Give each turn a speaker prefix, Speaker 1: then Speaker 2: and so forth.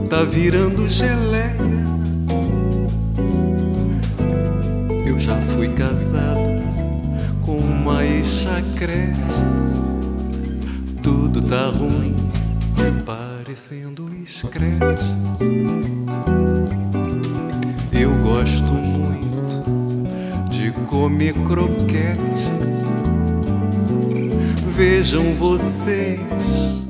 Speaker 1: tá virando geleia. Eu já fui casado com uma ex-chacrete. Tudo tá ruim, parecendo escrete. Eu gosto muito de comer croquete. Vejam vocês,